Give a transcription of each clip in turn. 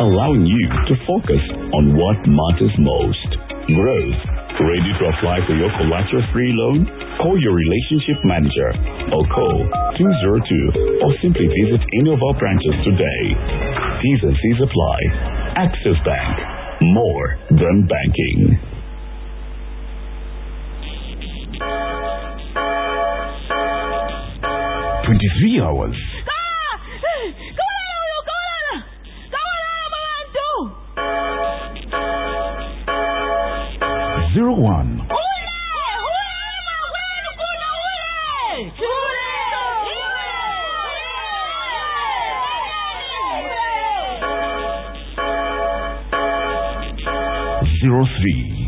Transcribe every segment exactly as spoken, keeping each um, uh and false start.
allowing you to focus on what matters most. Growth. Ready to apply for your collateral-free loan? Call your relationship manager or call two zero two or simply visit any of our branches today. T's and C's apply. Access Bank. More than banking. twenty-three hours. Zero one. Zero three.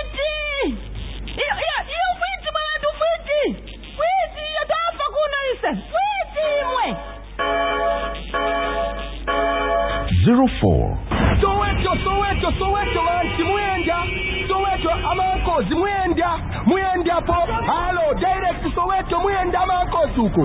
Zero four. Soweto, Soweto, Soweto, anti Mwenda. Soweto, amanko, Mwenda. Mwenda po. Hello, direct to Soweto, Mwenda, amanko, tuku.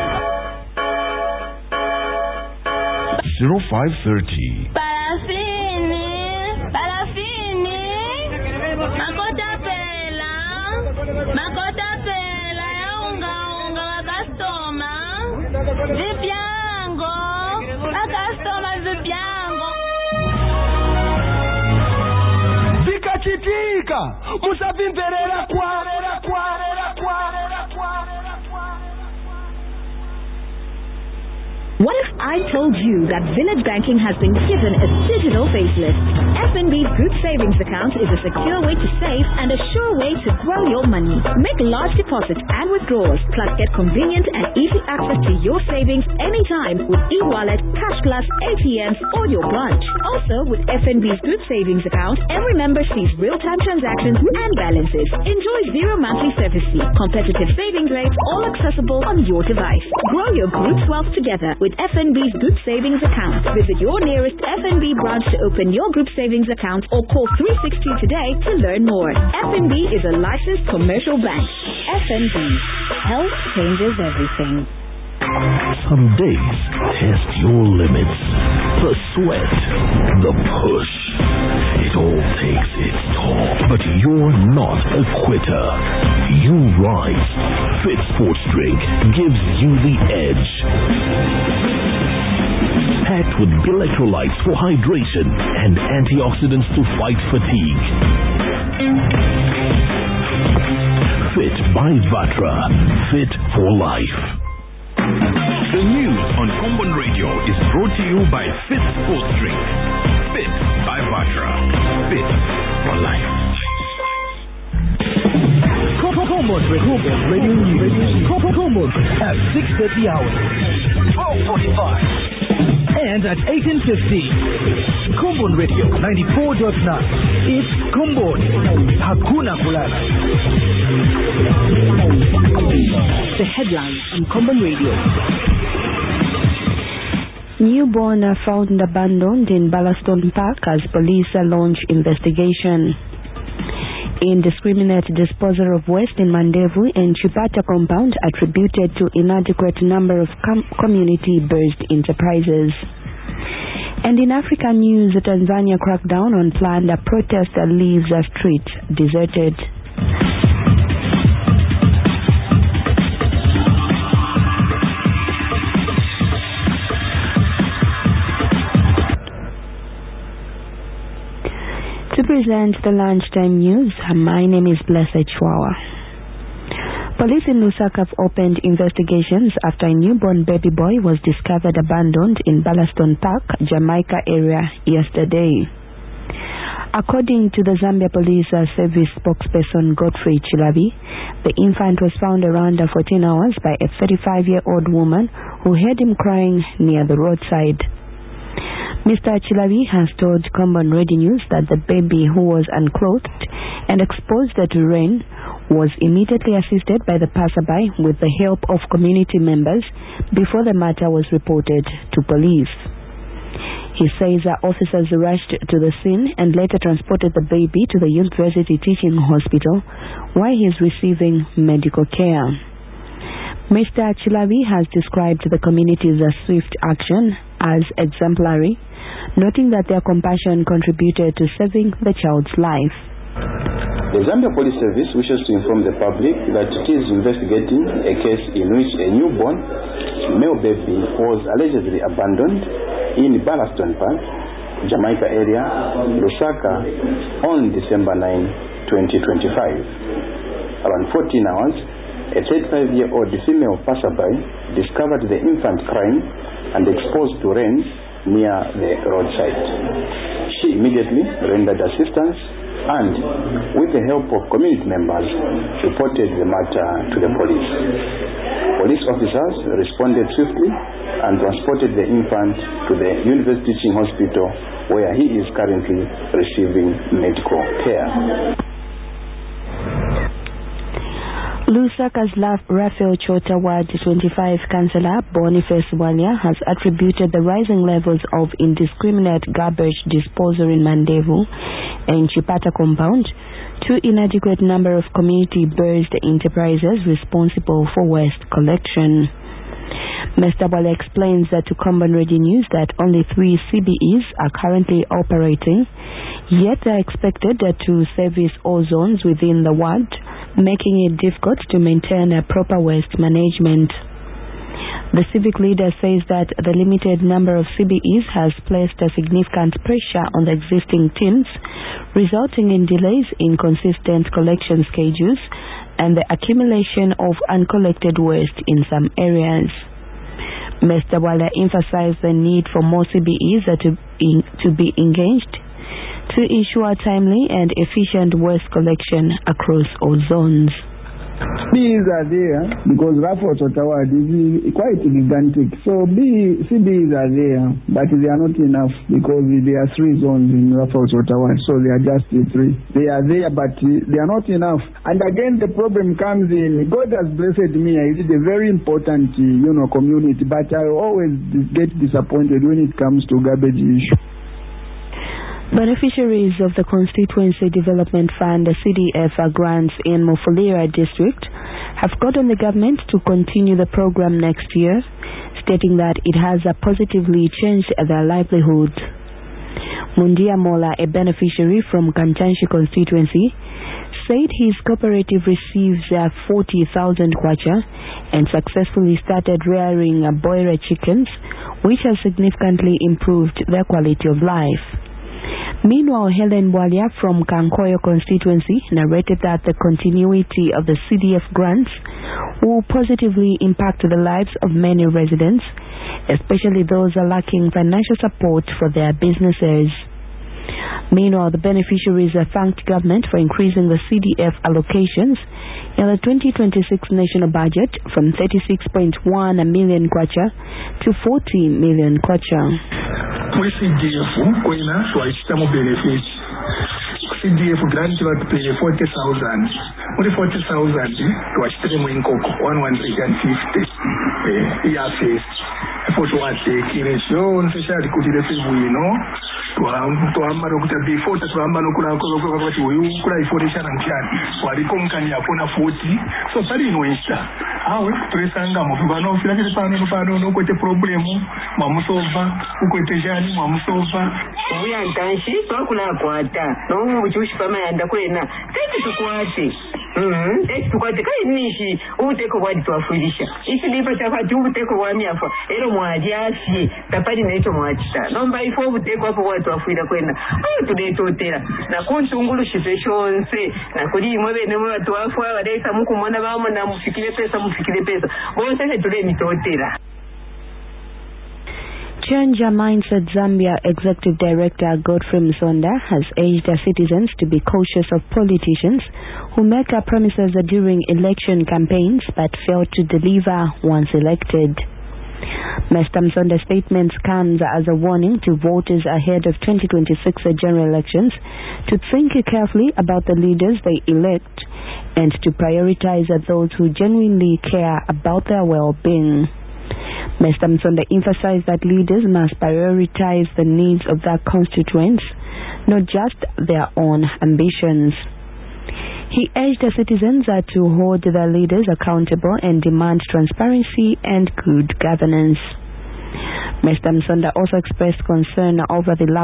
Zero five thirty. Parafini, parafini. Makota pela, makota pela ya unga unga wa customer. Zipiango, wa customer zipiango. Zikachitika, musavimverera kwa, kwa, kwa, kwa. What if I told you that Village Banking has been given a digital facelift? F N B's Group Savings Account is a secure way to save and a sure way to grow your money. Make large deposits and withdrawals, plus get convenient and easy access to your savings anytime with e-wallet, cash plus, A T Ms, or your branch. Also, with F N B's Group Savings Account, every member sees real-time transactions and balances. Enjoy zero monthly service fee, competitive savings rates, all accessible on your device. Grow your group's wealth together with F N B's Group Savings Account. Visit your nearest F N B branch to open your group savings account or call three six two today to learn more. F N B is a licensed commercial bank. F N B. Health changes everything. Some days test your limits. The sweat, the push. It all takes its toll. But you're not a quitter. You rise. Fit Sports Drink gives you the edge. Packed with electrolytes for hydration and antioxidants to fight fatigue. Fit by Vatra. Fit for life. The news on Common Radio is brought to you by Fit Sports Drink. Fit by Vatra. Fit for life. Common Radio News. Common at six thirty hours. twelve forty-five. And at eighteen fifty. Common Radio ninety-four point nine. It's Common. Hakuna Kulala. The headlines on Common Radio. Newborn are found abandoned in Ballaston Park as police launch investigation. Indiscriminate disposal of waste in Mandevu and Chipata compound attributed to inadequate number of com- community-based enterprises. And in African news, Tanzania crackdown on planned protest leaves a street deserted. To present the lunchtime news, my name is Blessed Chwawa. Police in Lusaka have opened investigations after a newborn baby boy was discovered abandoned in Ballaston Park, Jamaica area yesterday. According to the Zambia Police Service spokesperson Godfrey Chilabi, the infant was found around fourteen hours by a thirty-five-year-old woman who heard him crying near the roadside. Mister Chilabi has told Common Radio News that the baby, who was unclothed and exposed to rain, was immediately assisted by the passerby with the help of community members before the matter was reported to police. He says that officers rushed to the scene and later transported the baby to the University Teaching Hospital where he is receiving medical care. Mister Chilabi has described the community's swift action as exemplary, noting that their compassion contributed to saving the child's life. The Zambia Police Service wishes to inform the public that it is investigating a case in which a newborn male baby was allegedly abandoned in Ballaston Park, Jamaica area, Lusaka, on December ninth, twenty twenty-five. Around fourteen hours, a thirty-five-year-old female passerby discovered the infant crying and exposed to rain near the roadside. She immediately rendered assistance and, with the help of community members, reported the matter to the police. Police officers responded swiftly and transported the infant to the University Teaching Hospital, where he is currently receiving medical care. Lusaka's Raphael Chota Ward twenty-five Councillor Boniface Walia has attributed the rising levels of indiscriminate garbage disposal in Mandevu and Chipata compound to inadequate number of community-based enterprises responsible for waste collection. Mister Walia explains that to Common Radio News that only three C B Es are currently operating, yet they are expected to service all zones within the ward, making it difficult to maintain a proper waste management. The civic leader says that the limited number of C B Es has placed a significant pressure on the existing teams, resulting in delays in consistent collection schedules and the accumulation of uncollected waste in some areas. Mister Walia emphasized the need for more C B Es to, in, to be engaged to ensure timely and efficient waste collection across all zones. B Es are there because Raphael Chota Ward is quite gigantic. So B, C B Es are there, but they are not enough because there are three zones in Raphael Chota Ward. So they are just the three. They are there, but they are not enough. And again, the problem comes in, God has blessed me. I did a very important, you know, community, but I always get disappointed when it comes to garbage issue. Beneficiaries of the Constituency Development Fund C D F grants in Mufulira district have called on the government to continue the program next year, stating that it has positively changed their livelihood. Mundia Mola, a beneficiary from Kantanshi constituency, said his cooperative receives uh, forty thousand kwacha and successfully started rearing uh, boiler chickens, which has significantly improved their quality of life. Meanwhile, Helen Walia from Kankoyo constituency narrated that the continuity of the C D F grants will positively impact the lives of many residents, especially those lacking financial support for their businesses. Meanwhile, the beneficiaries thanked government for increasing the C D F allocations in the twenty twenty-six national budget from thirty-six point one million kwacha to forty million kwacha. Muri C D F kwena twachitamu benefit. C D F grant batupele forty thousand. Muri forty thousand twachitemu inkoko one hundred fifty. Eh ya face. For what take iration special kutire sebuyino. Tuhamba nokuta before tuhamba nokula nokula kwati uyu kula iforesha nanchani waliko mkani yapona forty so pali inoisha awe tuesanga mu bano fila kile pano pano nokote problem mamusova ukote jani mamusova uya ntanshi twakula kwata no muchushi pama yanda kwena tete tukwate mhm tete tukwate kai nishi ubuteko bwadi twafurisha isi lipa chafati ubuteko bwami afa ero mwaji afi tapali neto mwachita nomba ifo ubuteko hapo watu afuira kwenda ayo tudetotera na kuntungulu shifeshonse na kuri imwe bene mwe watu afu abareka mukumona bamo na mufikire pesa mufikire pesa bonse tule mitotera. Change Your Mindset Zambia Executive Director Godfrey Msonda has urged citizens to be cautious of politicians who make promises during election campaigns but fail to deliver once elected. Mister Msonda's statement comes as a warning to voters ahead of twenty twenty-six general elections to think carefully about the leaders they elect and to prioritize those who genuinely care about their well-being. Mister Msonda emphasized that leaders must prioritize the needs of their constituents, not just their own ambitions. He urged the citizens uh, to hold their leaders accountable and demand transparency and good governance. Mister Msonda also expressed concern over the lack